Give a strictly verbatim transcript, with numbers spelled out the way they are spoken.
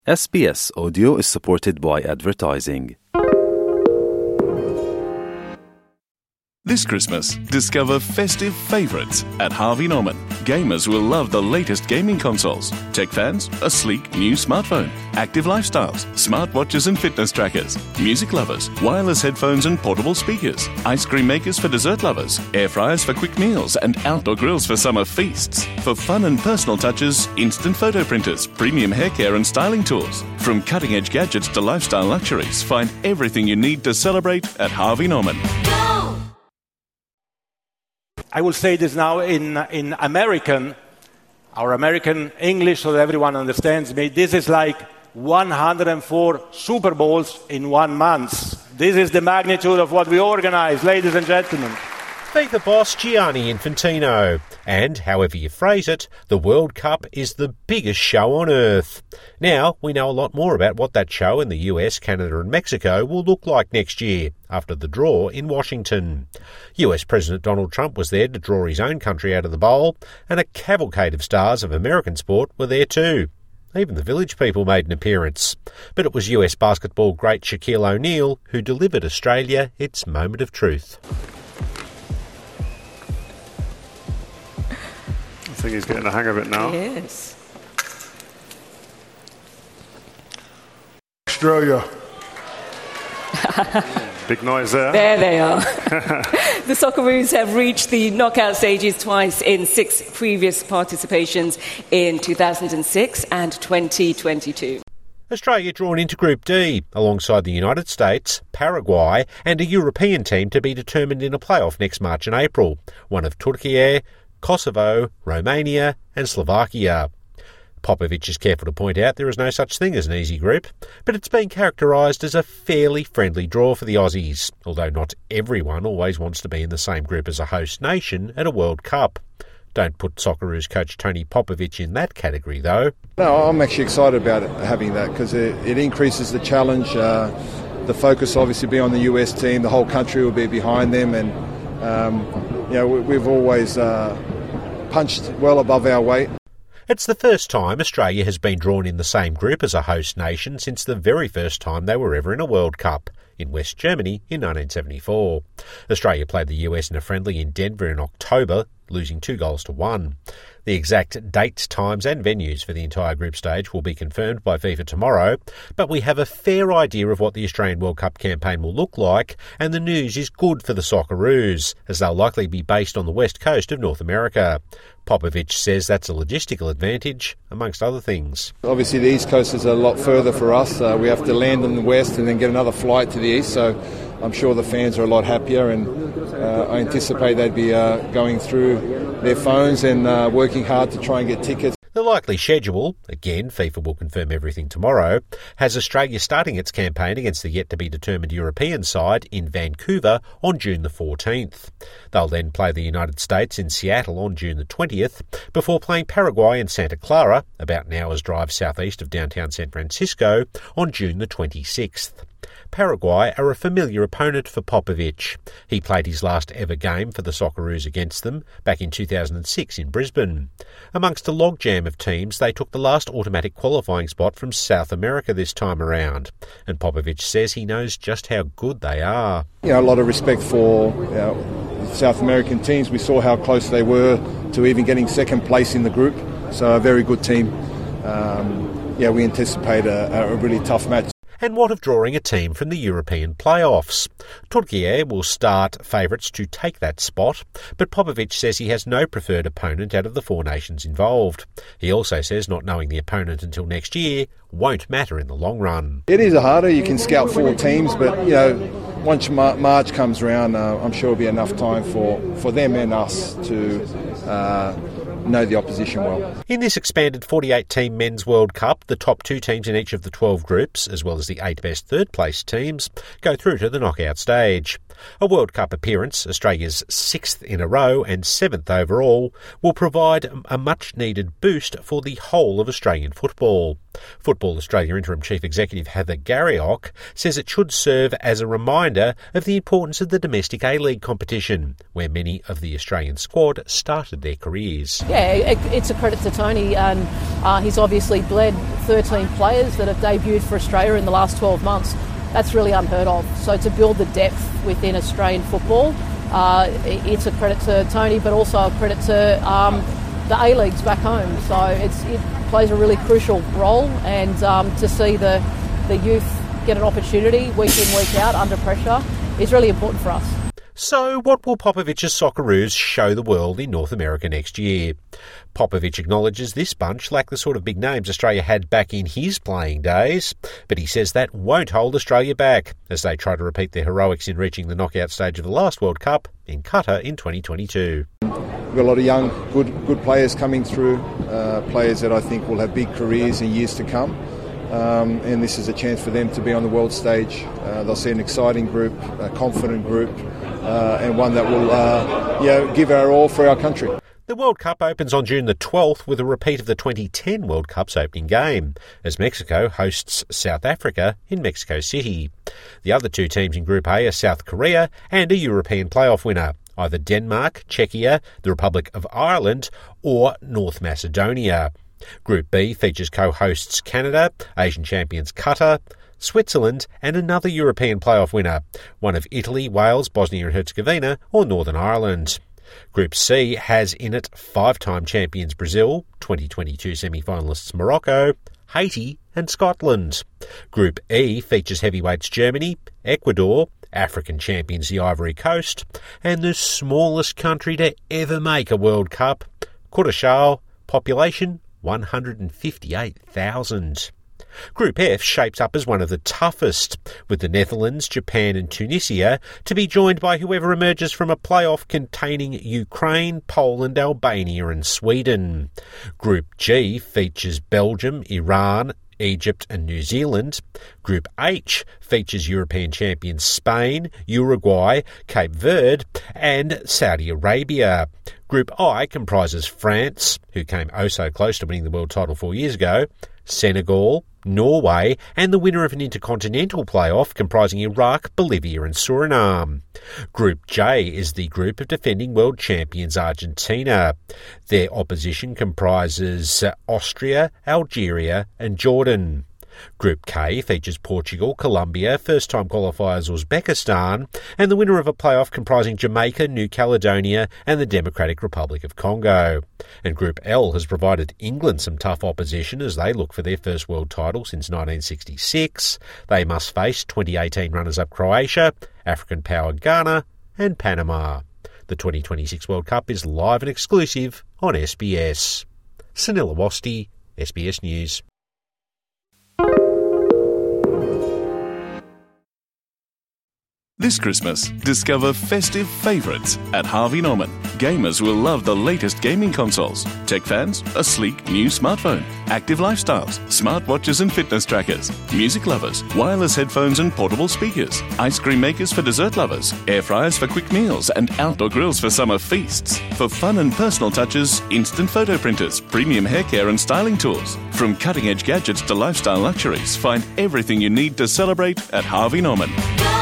S B S Audio is supported by advertising. This Christmas, discover festive favourites at Harvey Norman. Gamers will love the latest gaming consoles. Tech fans, a sleek new smartphone. Active lifestyles, smartwatches and fitness trackers. Music lovers, wireless headphones and portable speakers. Ice cream makers for dessert lovers. Air fryers for quick meals and outdoor grills for summer feasts. For fun and personal touches, instant photo printers, premium hair care and styling tools. From cutting-edge gadgets to lifestyle luxuries, find everything you need to celebrate at Harvey Norman. I will say this now in in American, our American English, so that everyone understands me. This is like one hundred four Super Bowls in one month. This is the magnitude of what we organize, ladies and gentlemen. FIFA boss Gianni Infantino. And, however you phrase it, the World Cup is the biggest show on earth. Now, we know a lot more about what that show in the U S, Canada and Mexico will look like next year, after the draw in Washington. U S President Donald Trump was there to draw his own country out of the bowl, and a cavalcade of stars of American sport were there too. Even the Village People made an appearance. But it was U S basketball great Shaquille O'Neal who delivered Australia its moment of truth. I think he's getting the hang of it now. Yes. Australia. Big noise there. There they are. The Socceroos have reached the knockout stages twice in six previous participations in two thousand six and twenty twenty-two. Australia drawn into Group D, alongside the United States, Paraguay and a European team to be determined in a playoff next March and April, one of Turkey, Kosovo, Romania and Slovakia. Popovic is careful to point out there is no such thing as an easy group, but it's been characterised as a fairly friendly draw for the Aussies, although not everyone always wants to be in the same group as a host nation at a World Cup. Don't put Socceroos coach Tony Popovic in that category, though. No, I'm actually excited about it, having that, because it, it increases the challenge. Uh, the focus obviously be on the U S team. The whole country will be behind them, and um, you know, we, we've always uh, punched well above our weight. It's the first time Australia has been drawn in the same group as a host nation since the very first time they were ever in a World Cup, in West Germany in nineteen seventy-four. Australia played the U S in a friendly in Denver in October, losing two goals to one. The exact dates, times and venues for the entire group stage will be confirmed by FIFA tomorrow, but we have a fair idea of what the Australian World Cup campaign will look like, and the news is good for the Socceroos, as they'll likely be based on the west coast of North America. Popovic says that's a logistical advantage, amongst other things. Obviously the east coast is a lot further for us. Uh, we have to land in the west and then get another flight to the east, so I'm sure the fans are a lot happier, and uh, I anticipate they'd be uh, going through their phones and uh, working hard to try and get tickets. The likely schedule, again FIFA will confirm everything tomorrow, has Australia starting its campaign against the yet-to-be-determined European side in Vancouver on June the fourteenth. They'll then play the United States in Seattle on June the twentieth, before playing Paraguay in Santa Clara, about an hour's drive southeast of downtown San Francisco, on June the twenty-sixth. Paraguay are a familiar opponent for Popovic. He played his last ever game for the Socceroos against them back in two thousand six in Brisbane. Amongst a logjam of teams, they took the last automatic qualifying spot from South America this time around, and Popovic says he knows just how good they are. You know, a lot of respect for you know, South American teams. We saw how close they were to even getting second place in the group, so a very good team. Um, yeah, we anticipate a, a really tough match. And what of drawing a team from the European playoffs? Turkey will start favourites to take that spot, but Popovic says he has no preferred opponent out of the four nations involved. He also says not knowing the opponent until next year won't matter in the long run. It is harder. You can scout four teams, but you know, once March comes around, uh, I'm sure it'll be enough time for, for them and us to uh, know the opposition well. In this expanded forty-eight team Men's World Cup, the top two teams in each of the twelve groups, as well as the eight best third-place teams, go through to the knockout stage. A World Cup appearance, Australia's sixth in a row and seventh overall, will provide a much-needed boost for the whole of Australian football. Football Australia Interim Chief Executive Heather Garriock says it should serve as a reminder of the importance of the domestic A-League competition, where many of the Australian squad started their careers. Yeah, yeah, it, it's a credit to Tony, and uh, he's obviously bled thirteen players that have debuted for Australia in the last twelve months. That's really unheard of. So to build the depth within Australian football, uh, it's a credit to Tony, but also a credit to um, the A-Leagues back home. So it's, it plays a really crucial role, and um, to see the, the youth get an opportunity week in, week out under pressure is really important for us. So what will Popovic's Socceroos show the world in North America next year? Popovic acknowledges this bunch lack the sort of big names Australia had back in his playing days, but he says that won't hold Australia back as they try to repeat their heroics in reaching the knockout stage of the last World Cup in Qatar in twenty twenty-two. We've got a lot of young, good good players coming through, uh, players that I think will have big careers in years to come. Um, and this is a chance for them to be on the world stage. Uh, they'll see an exciting group, a confident group, uh, and one that will uh, you know, give our all for our country. The World Cup opens on June the twelfth with a repeat of the twenty ten World Cup's opening game, as Mexico hosts South Africa in Mexico City. The other two teams in Group A are South Korea and a European playoff winner, either Denmark, Czechia, the Republic of Ireland, or North Macedonia. Group B features co-hosts Canada, Asian champions Qatar, Switzerland and another European playoff winner, one of Italy, Wales, Bosnia and Herzegovina or Northern Ireland. Group C has in it five-time champions Brazil, twenty twenty-two semi-finalists Morocco, Haiti and Scotland. Group E features heavyweights Germany, Ecuador, African champions the Ivory Coast, and the smallest country to ever make a World Cup, Curaçao, population one hundred fifty-eight thousand. Group F shapes up as one of the toughest, with the Netherlands, Japan and Tunisia to be joined by whoever emerges from a playoff containing Ukraine, Poland, Albania and Sweden. Group G features Belgium, Iran, Egypt and New Zealand. Group H features European champions Spain, Uruguay, Cape Verde and Saudi Arabia. Group I comprises France, who came oh so close to winning the world title four years ago, Senegal, Norway and the winner of an intercontinental playoff comprising Iraq, Bolivia and Suriname. Group J is the group of defending world champions Argentina. Their opposition comprises Austria, Algeria and Jordan. Group K features Portugal, Colombia, first-time qualifiers Uzbekistan, and the winner of a playoff comprising Jamaica, New Caledonia and the Democratic Republic of Congo. And Group L has provided England some tough opposition as they look for their first world title since nineteen sixty-six. They must face twenty eighteen runners-up Croatia, African power Ghana and Panama. The twenty twenty-six World Cup is live and exclusive on S B S. Sunil Awasthi, S B S News. This Christmas, discover festive favourites at Harvey Norman. Gamers will love the latest gaming consoles. Tech fans, a sleek new smartphone. Active lifestyles, smartwatches and fitness trackers. Music lovers, wireless headphones and portable speakers. Ice cream makers for dessert lovers. Air fryers for quick meals and outdoor grills for summer feasts. For fun and personal touches, instant photo printers, premium hair care and styling tools. From cutting-edge gadgets to lifestyle luxuries, find everything you need to celebrate at Harvey Norman.